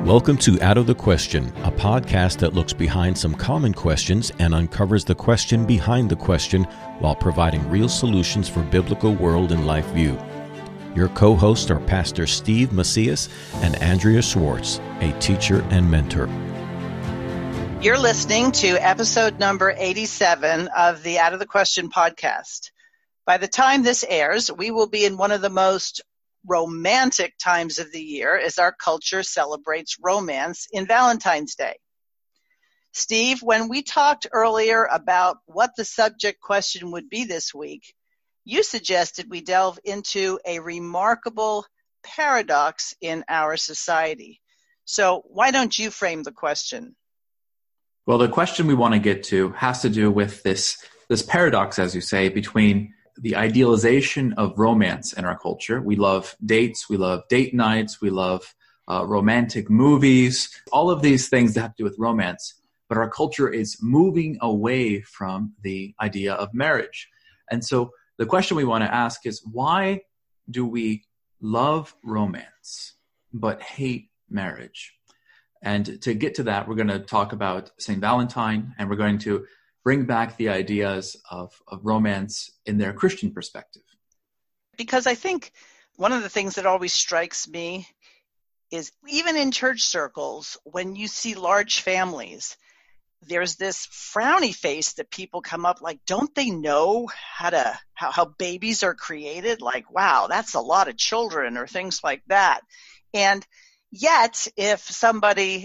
Welcome to Out of the Question, a podcast that looks behind some common questions and uncovers the question behind the question while providing real solutions for biblical world and life view. Your co-hosts are Pastor Steve Macias and Andrea Schwartz, a teacher and mentor. You're listening to episode number 87 of the Out of the Question podcast. By the time this airs, we will be in one of the most romantic times of the year as our culture celebrates romance in Valentine's Day. Steve, when we talked earlier about what the subject question would be this week, you suggested we delve into a remarkable paradox in our society. So why don't you frame the question? Well, the question we want to get to has to do with this paradox, as you say, between the idealization of romance in our culture. We love dates, we love date nights, we love romantic movies, all of these things that have to do with romance. But our culture is moving away from the idea of marriage. And so the question we want to ask is, why do we love romance but hate marriage? And to get to that, we're going to talk about St. Valentine, and we're going to bring back the ideas of romance in their Christian perspective. Because I think one of the things that always strikes me is even in church circles, when you see large families, there's this frowny face that people come up like, don't they know how babies are created? Like, wow, that's a lot of children, or things like that. And yet, if somebody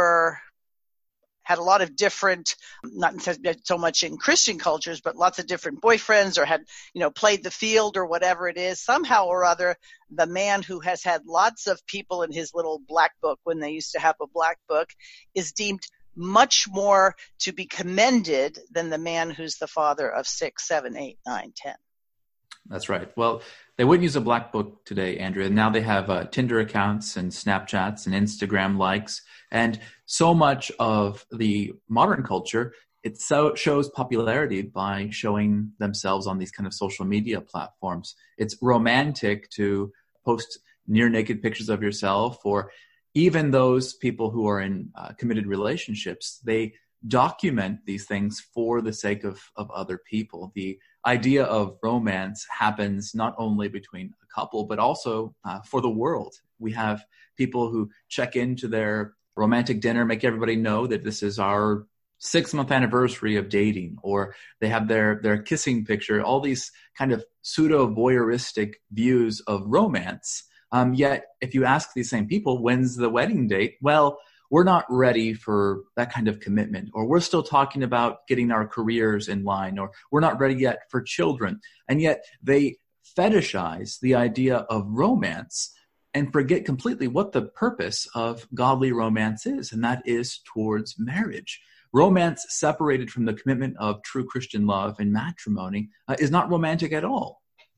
had a lot of different, not so much in Christian cultures, but lots of different boyfriends, or had, played the field or whatever it is, somehow or other, the man who has had lots of people in his little black book, when they used to have a black book, is deemed much more to be commended than the man who's the father of 6, 7, 8, 9, 10. That's right. Well, they wouldn't use a black book today, Andrea. Now they have Tinder accounts and Snapchats and Instagram likes. And so much of the modern culture, it shows popularity by showing themselves on these kind of social media platforms. It's romantic to post near naked pictures of yourself, or even those people who are in committed relationships, they document these things for the sake of other people. The idea of romance happens not only between a couple, but also for the world. We have people who check into their romantic dinner, make everybody know that this is our 6-month anniversary of dating, or they have their kissing picture, all these kind of pseudo-voyeuristic views of romance. Yet, if you ask these same people, when's the wedding date? Well, we're not ready for that kind of commitment, or we're still talking about getting our careers in line, or we're not ready yet for children. And yet they fetishize the idea of romance and forget completely what the purpose of godly romance is, and that is towards marriage. Romance separated from the commitment of true Christian love and matrimony is not romantic at all.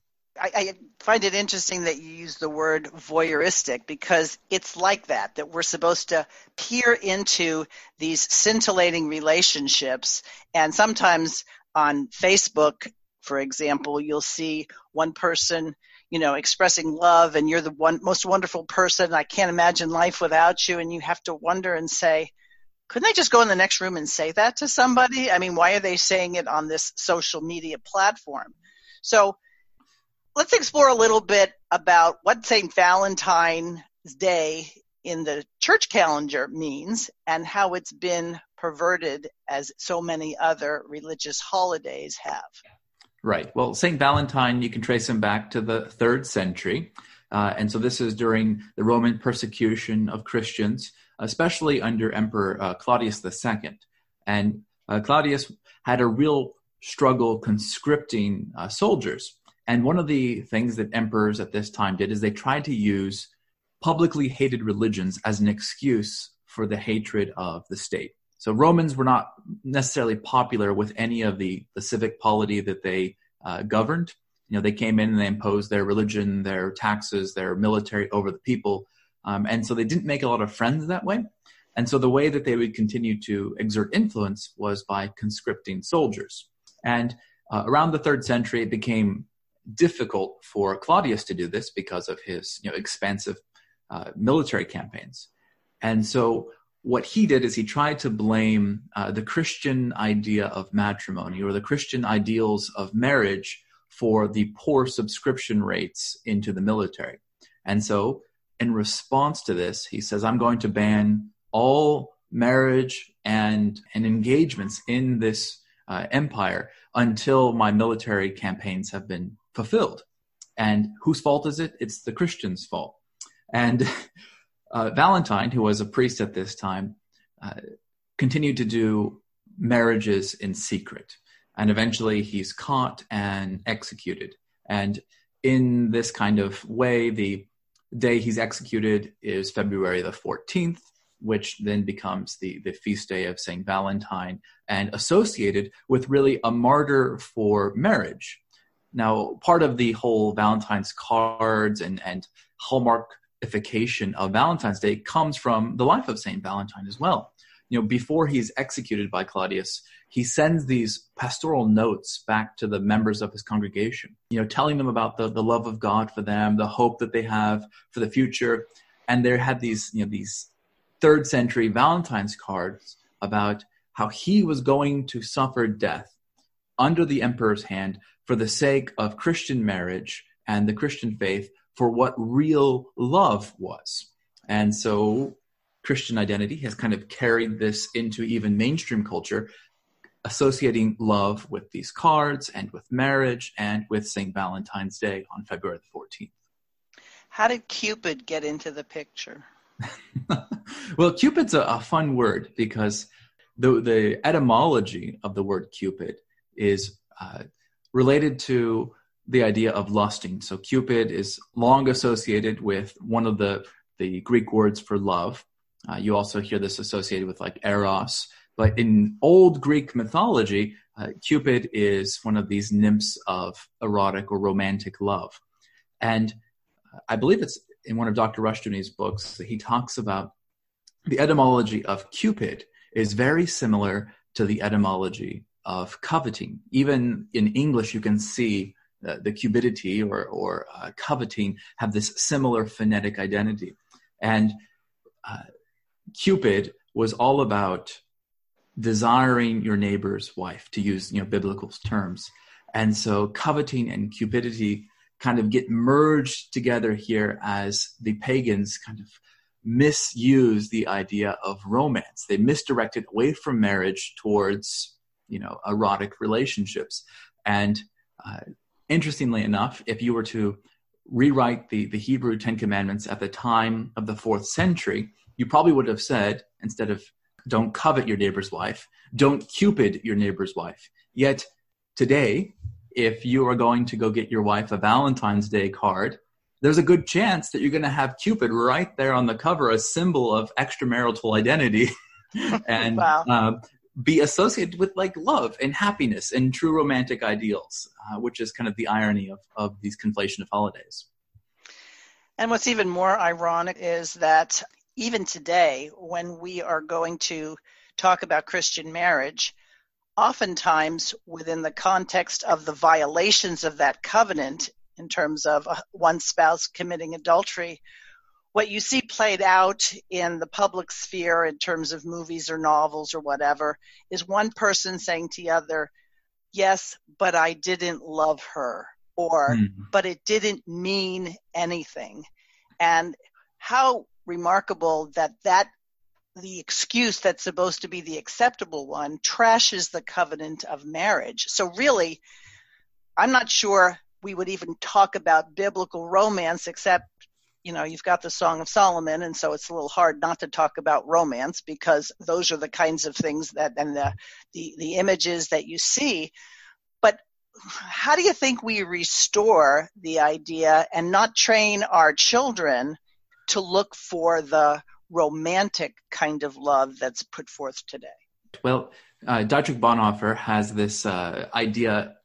I find it interesting that you use the word voyeuristic, because it's like that we're supposed to peer into these scintillating relationships. And sometimes on Facebook, for example, you'll see one person, expressing love, and you're the most wonderful person. I can't imagine life without you. And you have to wonder and say, couldn't they just go in the next room and say that to somebody? I mean, why are they saying it on this social media platform? So let's explore a little bit about what St. Valentine's Day in the church calendar means, and how it's been perverted as so many other religious holidays have. Right. Well, St. Valentine, you can trace him back to the 3rd century. And so this is during the Roman persecution of Christians, especially under Emperor Claudius II. And Claudius had a real struggle conscripting soldiers. And one of the things that emperors at this time did is they tried to use publicly hated religions as an excuse for the hatred of the state. So Romans were not necessarily popular with any of the civic polity that they governed. They came in and they imposed their religion, their taxes, their military over the people. And so they didn't make a lot of friends that way. And so the way that they would continue to exert influence was by conscripting soldiers. And around the 3rd century, it became difficult for Claudius to do this because of his expansive military campaigns. And so what he did is he tried to blame the Christian idea of matrimony or the Christian ideals of marriage for the poor subscription rates into the military. And so in response to this, he says, I'm going to ban all marriage and engagements in this empire until my military campaigns have been fulfilled. And whose fault is it? It's the Christians' fault. And Valentine, who was a priest at this time, continued to do marriages in secret. And eventually he's caught and executed. And in this kind of way, the day he's executed is February the 14th, which then becomes the feast day of St. Valentine and associated with really a martyr for marriage. Now, part of the whole Valentine's cards and hallmarkification of Valentine's Day comes from the life of St. Valentine as well. You know, before he's executed by Claudius, he sends these pastoral notes back to the members of his congregation, you know, telling them about the love of God for them, the hope that they have for the future. And there had these 3rd century Valentine's cards about how he was going to suffer death under the emperor's hand for the sake of Christian marriage and the Christian faith, for what real love was. And so Christian identity has kind of carried this into even mainstream culture, associating love with these cards and with marriage and with St. Valentine's Day on February the 14th. How did Cupid get into the picture? Well, Cupid's a fun word because the etymology of the word Cupid is related to the idea of lusting. So Cupid is long associated with one of the Greek words for love. You also hear this associated with like eros. But in old Greek mythology, Cupid is one of these nymphs of erotic or romantic love. And I believe it's in one of Dr. Rushdoony's books that he talks about the etymology of Cupid is very similar to the etymology of coveting. Even in English, you can see the cupidity or coveting have this similar phonetic identity. And Cupid was all about desiring your neighbor's wife, to use biblical terms. And so coveting and cupidity kind of get merged together here as the pagans kind of misuse the idea of romance. They misdirect it away from marriage towards, erotic relationships. And interestingly enough, if you were to rewrite the Hebrew 10 Commandments at the time of the 4th century, you probably would have said, instead of don't covet your neighbor's wife, don't cupid your neighbor's wife. Yet today, if you are going to go get your wife a Valentine's Day card, there's a good chance that you're going to have Cupid right there on the cover, a symbol of extramarital identity, and Wow. Be associated with like love and happiness and true romantic ideals, which is kind of the irony of these conflation of holidays. And what's even more ironic is that even today, when we are going to talk about Christian marriage, oftentimes within the context of the violations of that covenant, in terms of one spouse committing adultery, what you see played out in the public sphere in terms of movies or novels or whatever is one person saying to the other, yes, but I didn't love her, or but it didn't mean anything. And how remarkable that the excuse that's supposed to be the acceptable one trashes the covenant of marriage. So really, I'm not sure we would even talk about biblical romance, except, you've got the Song of Solomon, and so it's a little hard not to talk about romance, because those are the kinds of things that, and the images that you see. But how do you think we restore the idea and not train our children to look for the romantic kind of love that's put forth today? Well, Dietrich Bonhoeffer has this idea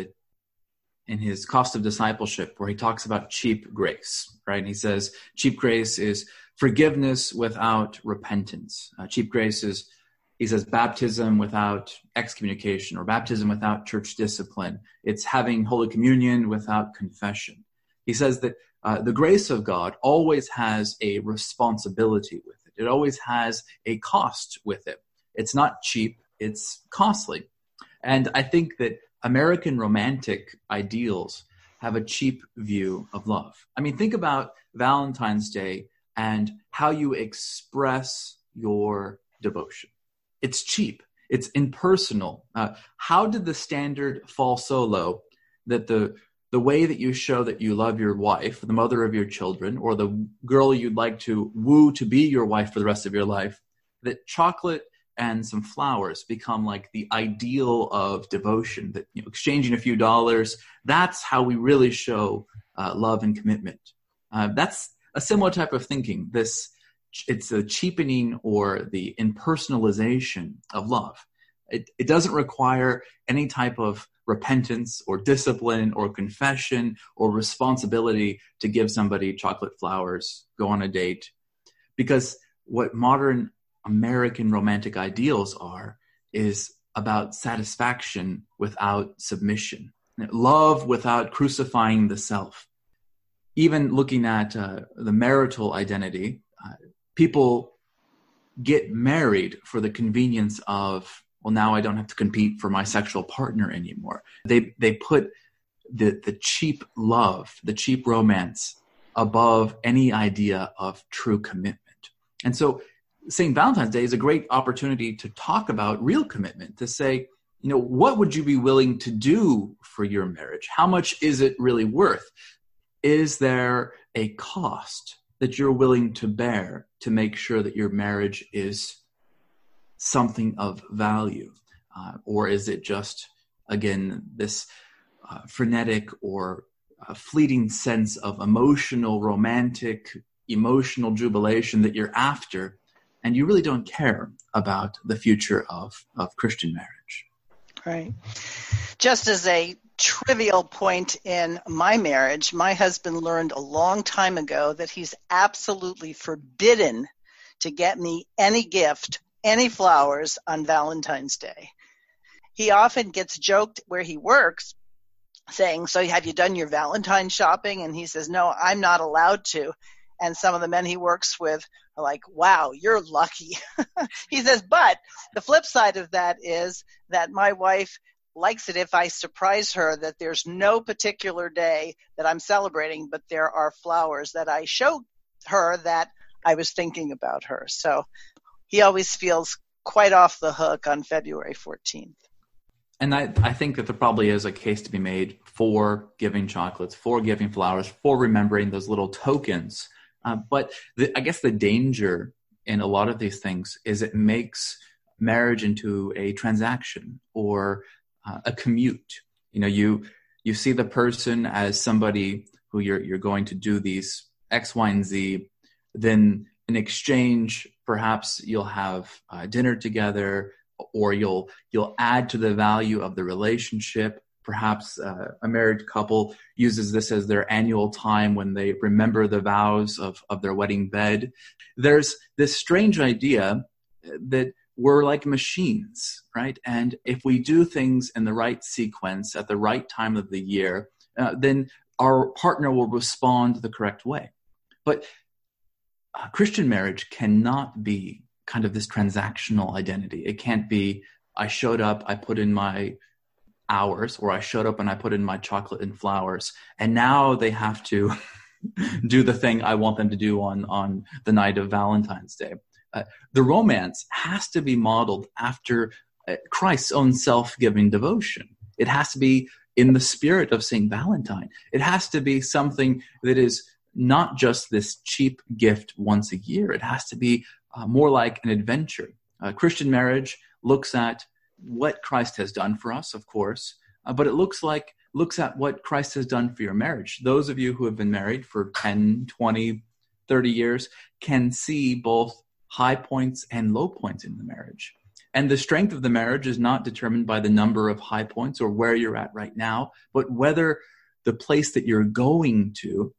in his Cost of Discipleship, where he talks about cheap grace, right? And he says cheap grace is forgiveness without repentance. Cheap grace is, he says, baptism without excommunication, or baptism without church discipline. It's having Holy Communion without confession. He says that the grace of God always has a responsibility with it. It always has a cost with it. It's not cheap, it's costly. And I think that American romantic ideals have a cheap view of love. I mean, think about Valentine's Day and how you express your devotion. It's cheap. It's impersonal. How did the standard fall so low that the way that you show that you love your wife, the mother of your children, or the girl you'd like to woo to be your wife for the rest of your life, that chocolate and some flowers become like the ideal of devotion, that exchanging a few dollars, that's how we really show love and commitment. That's a similar type of thinking. It's a cheapening or the impersonalization of love. It doesn't require any type of repentance or discipline or confession or responsibility to give somebody chocolate flowers, go on a date. Because what modern American romantic ideals is about satisfaction without submission, love without crucifying the self. Even looking at the marital identity, people get married for the convenience of, well, now I don't have to compete for my sexual partner anymore. They put the cheap love, the cheap romance above any idea of true commitment. And so St. Valentine's Day is a great opportunity to talk about real commitment, to say, what would you be willing to do for your marriage? How much is it really worth? Is there a cost that you're willing to bear to make sure that your marriage is something of value? Or is it just, again, this frenetic or fleeting sense of romantic, emotional jubilation that you're after, and you really don't care about the future of Christian marriage? Right. Just as a trivial point in my marriage, my husband learned a long time ago that he's absolutely forbidden to get me any gift, any flowers on Valentine's Day. He often gets joked where he works, saying, "So have you done your Valentine shopping?" And he says, "No, I'm not allowed to." And some of the men he works with are like, "Wow, you're lucky." He says, but the flip side of that is that my wife likes it if I surprise her that there's no particular day that I'm celebrating, but there are flowers that I show her that I was thinking about her. So he always feels quite off the hook on February 14th. And I think that there probably is a case to be made for giving chocolates, for giving flowers, for remembering those little tokens. But I guess the danger in a lot of these things is it makes marriage into a transaction or a commute. You see the person as somebody who you're going to do these X, Y, and Z. Then in exchange, perhaps you'll have dinner together, or you'll add to the value of the relationship. Perhaps a married couple uses this as their annual time when they remember the vows of their wedding bed. There's this strange idea that we're like machines, right? And if we do things in the right sequence at the right time of the year, then our partner will respond the correct way. But Christian marriage cannot be kind of this transactional identity. It can't be, I showed up, I put in my hours, or I showed up and I put in my chocolate and flowers, and now they have to do the thing I want them to do on the night of Valentine's Day. The romance has to be modeled after Christ's own self-giving devotion. It has to be in the spirit of St. Valentine. It has to be something that is not just this cheap gift once a year. It has to be more like an adventure. Christian marriage looks at what Christ has done for us, of course, but it looks at what Christ has done for your marriage. Those of you who have been married for 10, 20, 30 years can see both high points and low points in the marriage. And the strength of the marriage is not determined by the number of high points or where you're at right now, but whether the place that you're going to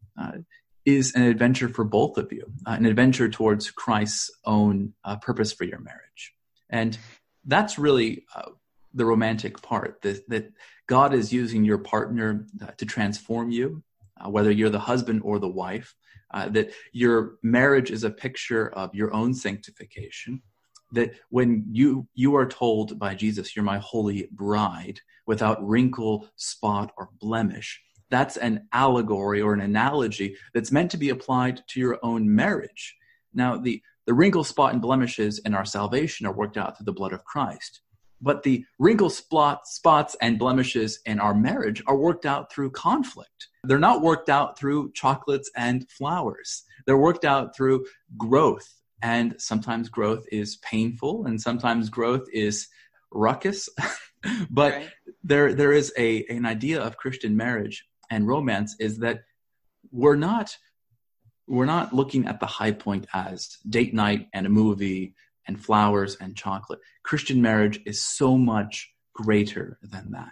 is an adventure for both of you, an adventure towards Christ's own purpose for your marriage. And that's really the romantic part, that God is using your partner to transform you, whether you're the husband or the wife, that your marriage is a picture of your own sanctification, that when you are told by Jesus, you're my holy bride, without wrinkle, spot, or blemish, that's an allegory or an analogy that's meant to be applied to your own marriage. Now, the wrinkle, spot, and blemishes in our salvation are worked out through the blood of Christ. But the wrinkle, spots, and blemishes in our marriage are worked out through conflict. They're not worked out through chocolates and flowers. They're worked out through growth. And sometimes growth is painful, and sometimes growth is ruckus. But right. there is an idea of Christian marriage and romance is that we're not looking at the high point as date night and a movie and flowers and chocolate. Christian marriage is so much greater than that.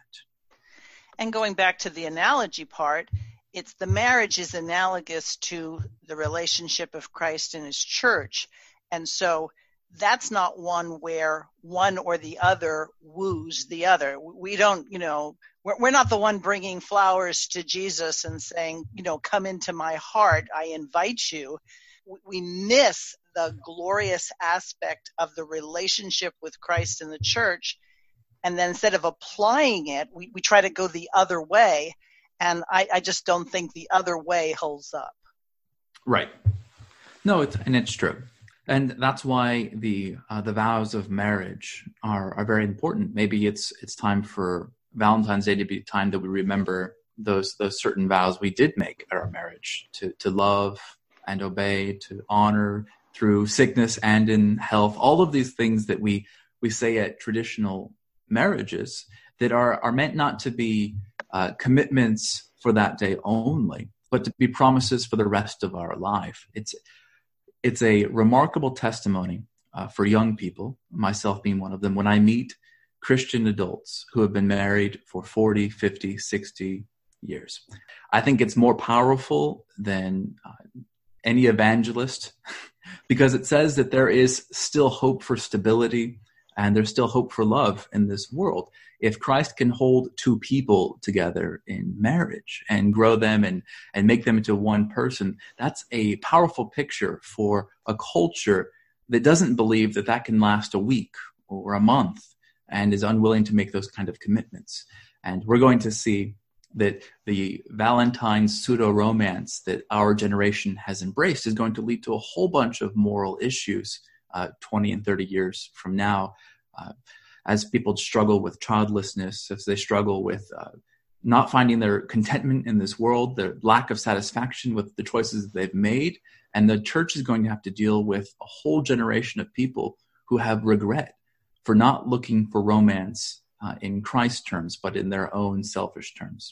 And going back to the analogy part, it's the marriage is analogous to the relationship of Christ and his church. And so that's not one where one or the other woos the other. We don't, we're not the one bringing flowers to Jesus and saying, come into my heart, I invite you. We miss the glorious aspect of the relationship with Christ and the church. And then instead of applying it, we try to go the other way. And I just don't think the other way holds up. Right. No, it's true. And that's why the vows of marriage are very important. Maybe it's time for Valentine's Day to be a time that we remember those certain vows we did make at our marriage, to love and obey, to honor through sickness and in health. All of these things that we say at traditional marriages that are meant not to be commitments for that day only, but to be promises for the rest of our life. It's a remarkable testimony for young people, myself being one of them, when I meet Christian adults who have been married for 40, 50, 60 years. I think it's more powerful than any evangelist because it says that there is still hope for stability and there's still hope for love in this world. If Christ can hold two people together in marriage and grow them and make them into one person, that's a powerful picture for a culture that doesn't believe that can last a week or a month and is unwilling to make those kind of commitments. And we're going to see that the Valentine's pseudo-romance that our generation has embraced is going to lead to a whole bunch of moral issues 20 and 30 years from now, as people struggle with childlessness, as they struggle with not finding their contentment in this world, their lack of satisfaction with the choices that they've made. And the church is going to have to deal with a whole generation of people who have regret for not looking for romance in Christ's terms, but in their own selfish terms.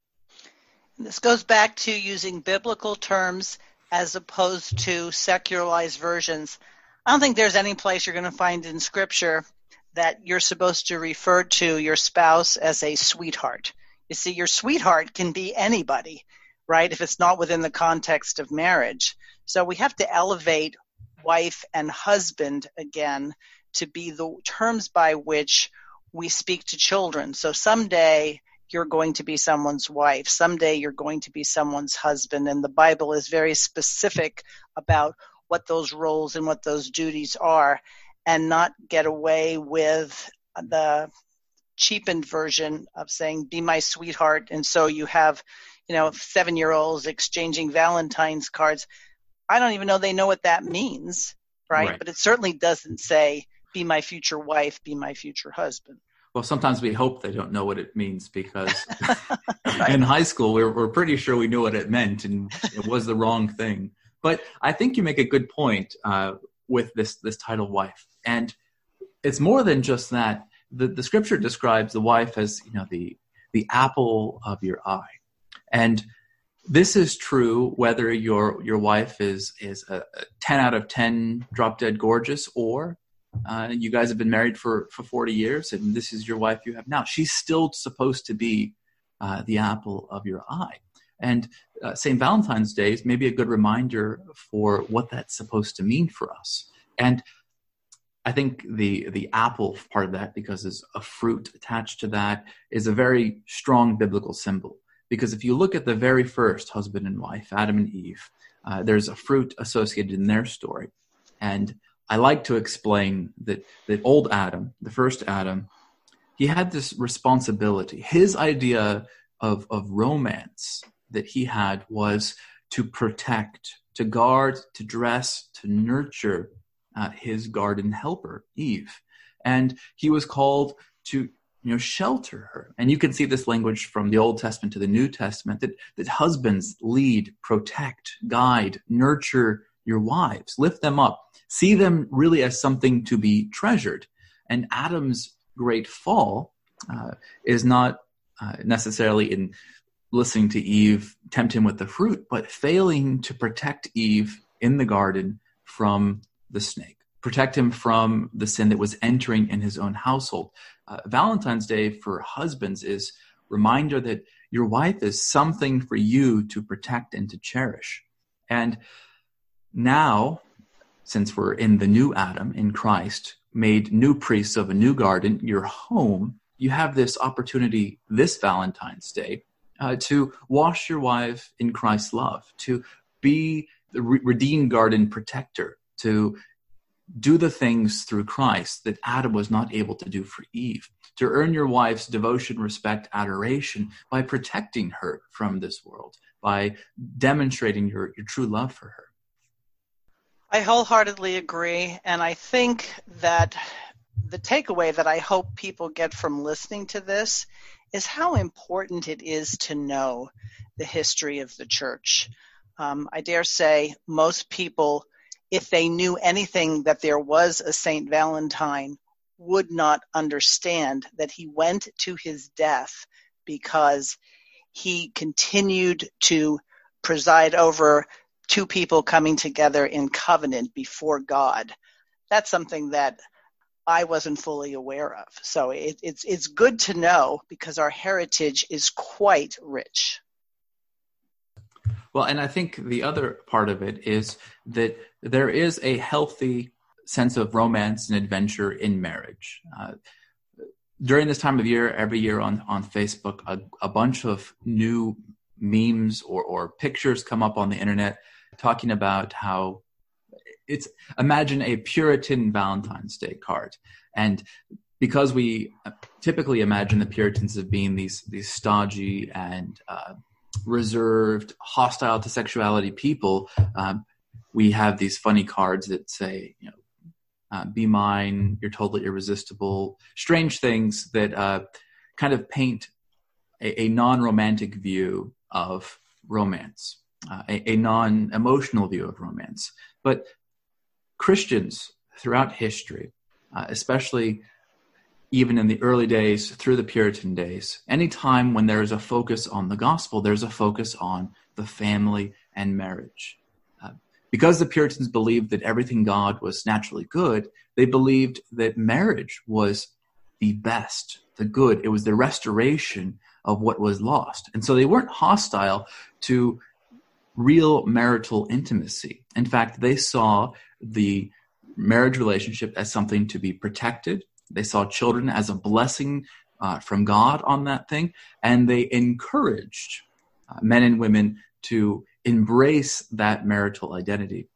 This goes back to using biblical terms as opposed to secularized versions. I don't think there's any place you're going to find in Scripture that you're supposed to refer to your spouse as a sweetheart. You see, your sweetheart can be anybody, right, if it's not within the context of marriage. So we have to elevate wife and husband again to be the terms by which we speak to children. So someday you're going to be someone's wife. Someday you're going to be someone's husband. And the Bible is very specific about what those roles and what those duties are, and not get away with the cheapened version of saying, be my sweetheart. And so you have, 7-year-olds exchanging Valentine's cards. I don't even know they know what that means, right? But it certainly doesn't say, be my future wife, be my future husband. Well, sometimes we hope they don't know what it means because in high school, we're pretty sure we knew what it meant and it was the wrong thing. But I think you make a good point with this title wife. And it's more than just that. The Scripture describes the wife as, the apple of your eye. And this is true whether your wife is a 10 out of 10 drop dead gorgeous, or you guys have been married for 40 years and this is your wife you have now. She's still supposed to be the apple of your eye. And St. Valentine's Day is maybe a good reminder for what that's supposed to mean for us. And I think the apple part of that, because there's a fruit attached to that, is a very strong biblical symbol. Because if you look at the very first husband and wife, Adam and Eve, there's a fruit associated in their story. And I like to explain that old Adam, the first Adam, he had this responsibility. His idea of romance that he had was to protect, to guard, to dress, to nurture his garden helper, Eve. And he was called to shelter her. And you can see this language from the Old Testament to the New Testament, that husbands lead, protect, guide, nurture your wives, lift them up, see them really as something to be treasured. And Adam's great fall is not necessarily in listening to Eve tempt him with the fruit, but failing to protect Eve in the garden from the snake, protect him from the sin that was entering in his own household. Valentine's Day for husbands is reminder that your wife is something for you to protect and to cherish. And now, since we're in the new Adam, in Christ, made new priests of a new garden, your home, you have this opportunity this Valentine's Day to wash your wife in Christ's love, to be the redeemed garden protector, to do the things through Christ that Adam was not able to do for Eve, to earn your wife's devotion, respect, adoration by protecting her from this world, by demonstrating your true love for her. I wholeheartedly agree, and I think that the takeaway that I hope people get from listening to this is how important it is to know the history of the church. I dare say most people, if they knew anything that there was a Saint Valentine, would not understand that he went to his death because he continued to preside over two people coming together in covenant before God. That's something that I wasn't fully aware of. So it's good to know because our heritage is quite rich. Well, and I think the other part of it is that there is a healthy sense of romance and adventure in marriage. During this time of year, every year on Facebook, a bunch of new memes or pictures come up on the internet talking about how imagine a Puritan Valentine's Day card. And because we typically imagine the Puritans as being these stodgy and reserved, hostile to sexuality people, we have these funny cards that say, be mine, you're totally irresistible, strange things that kind of paint a non-romantic view of romance, a non-emotional view of romance. But Christians throughout history, especially even in the early days through the Puritan days, anytime when there is a focus on the gospel, there's a focus on the family and marriage. Because the Puritans believed that everything God was naturally good, they believed that marriage was the best, the good. It was the restoration of what was lost. And so they weren't hostile to real marital intimacy. In fact, they saw the marriage relationship as something to be protected. They saw children as a blessing from God on that thing, and they encouraged men and women to embrace that marital identity.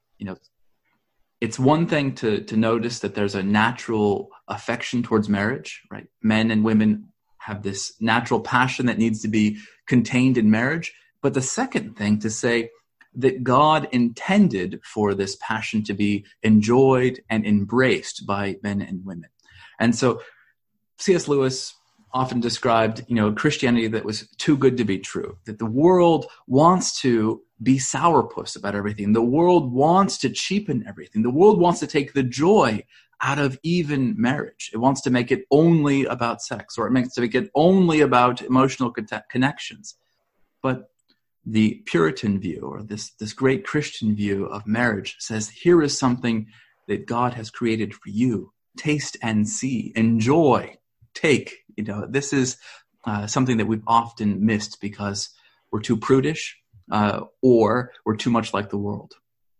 It's one thing to notice that there's a natural affection towards marriage, right? Men and women have this natural passion that needs to be contained in marriage. But the second thing to say that God intended for this passion to be enjoyed and embraced by men and women. And so C.S. Lewis often described, Christianity that was too good to be true, that the world wants to be sourpuss about everything. The world wants to cheapen everything. The world wants to take the joy out of even marriage. It wants to make it only about sex, or it makes to make it only about emotional connections. But the Puritan view, or this great Christian view of marriage, says here is something that God has created for you. Taste and see, enjoy, take. This is something that we've often missed because we're too prudish or we're too much like the world.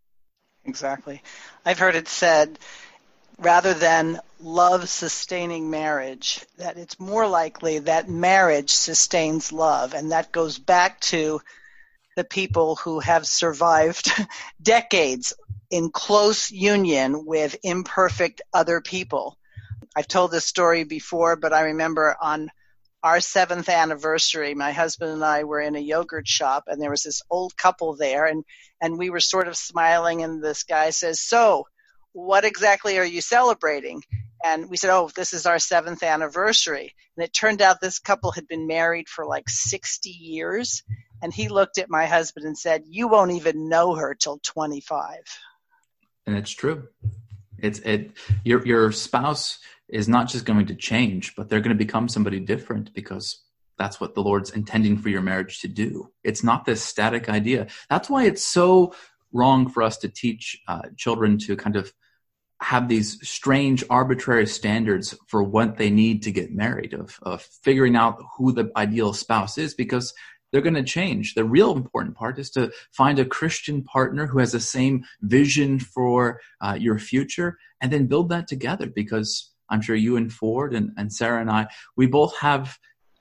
Exactly. I've heard it said, rather than love sustaining marriage, that it's more likely that marriage sustains love. And that goes back to the people who have survived decades in close union with imperfect other people. I've told this story before, but I remember on our 7th anniversary, my husband and I were in a yogurt shop, and there was this old couple there, and we were sort of smiling, and this guy says, "So, what exactly are you celebrating?" And we said, "Oh, this is our 7th anniversary." And it turned out this couple had been married for like 60 years, and he looked at my husband and said, "You won't even know her till 25. And it's true. Your spouse is not just going to change, but they're going to become somebody different, because that's what the Lord's intending for your marriage to do. It's not this static idea. That's why it's so wrong for us to teach children to kind of have these strange, arbitrary standards for what they need to get married, of figuring out who the ideal spouse is, because they're going to change. The real important part is to find a Christian partner who has the same vision for your future, and then build that together, because I'm sure you and Ford and Sarah and I, we both have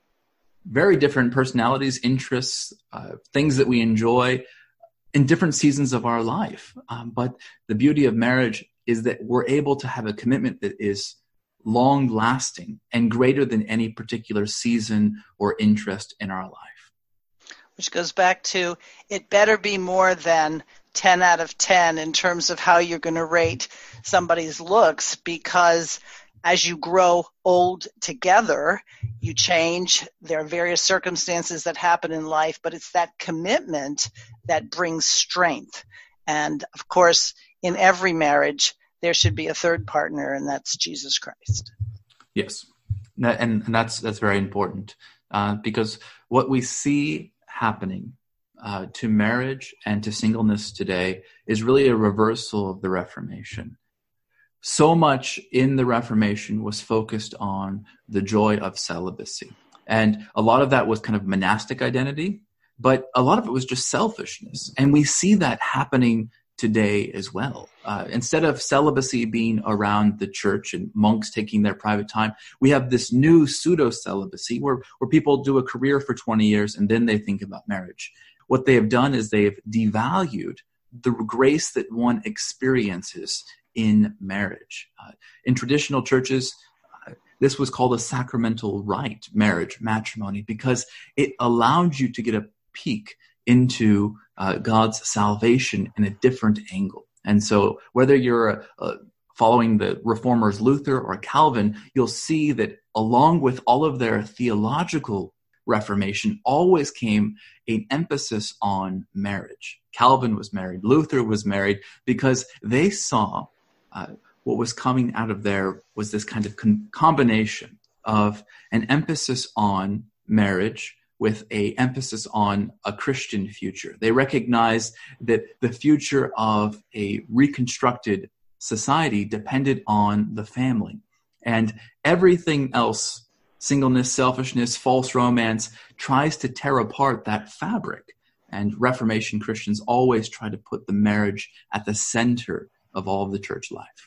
very different personalities, interests, things that we enjoy in different seasons of our life. But the beauty of marriage is that we're able to have a commitment that is long-lasting and greater than any particular season or interest in our life. Which goes back to, it better be more than 10 out of 10 in terms of how you're going to rate somebody's looks, because as you grow old together, you change. There are various circumstances that happen in life, but it's that commitment that brings strength. And of course, in every marriage, there should be a third partner, and that's Jesus Christ. Yes, and that's very important, because what we see happening to marriage and to singleness today is really a reversal of the Reformation. So much in the Reformation was focused on the joy of celibacy. And a lot of that was kind of monastic identity, but a lot of it was just selfishness. And we see that happening today as well. Instead of celibacy being around the church and monks taking their private time, we have this new pseudo-celibacy where people do a career for 20 years and then they think about marriage. What they have done is they've devalued the grace that one experiences in marriage. In traditional churches, this was called a sacramental rite, marriage, matrimony, because it allowed you to get a peek into God's salvation in a different angle. And so whether you're following the reformers Luther or Calvin, you'll see that along with all of their theological reformation always came an emphasis on marriage. Calvin was married, Luther was married, because they saw what was coming out of there was this kind of combination of an emphasis on marriage with an emphasis on a Christian future. They recognized that the future of a reconstructed society depended on the family. And everything else, singleness, selfishness, false romance, tries to tear apart that fabric. And Reformation Christians always try to put the marriage at the center of all of the church life.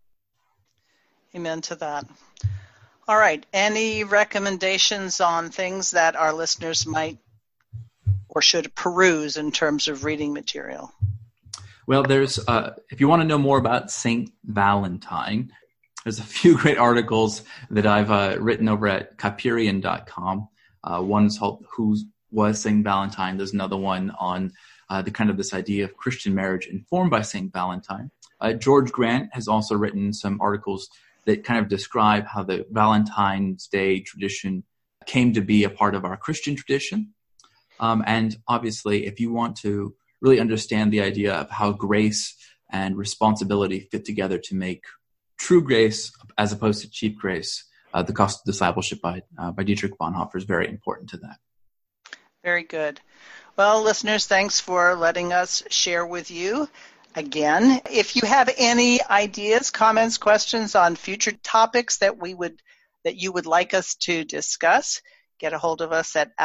Amen to that. All right. Any recommendations on things that our listeners might or should peruse in terms of reading material? Well, there's, if you want to know more about St. Valentine, there's a few great articles that I've written over at Kuyperian.com. One's called Who Was St. Valentine? There's another one on the kind of this idea of Christian marriage informed by St. Valentine. George Grant has also written some articles that kind of describe how the Valentine's Day tradition came to be a part of our Christian tradition. And obviously, if you want to really understand the idea of how grace and responsibility fit together to make true grace as opposed to cheap grace, The Cost of Discipleship by Dietrich Bonhoeffer is very important to that. Very good. Well, listeners, thanks for letting us share with you. Again, if you have any ideas, comments, questions on future topics that you would like us to discuss, get a hold of us at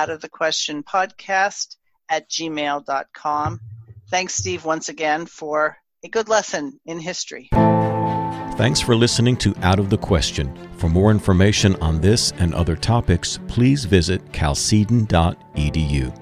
outofthequestionpodcast@gmail.com. Thanks, Steve, once again for a good lesson in history. Thanks for listening to Out of the Question. For more information on this and other topics, please visit chalcedon.edu.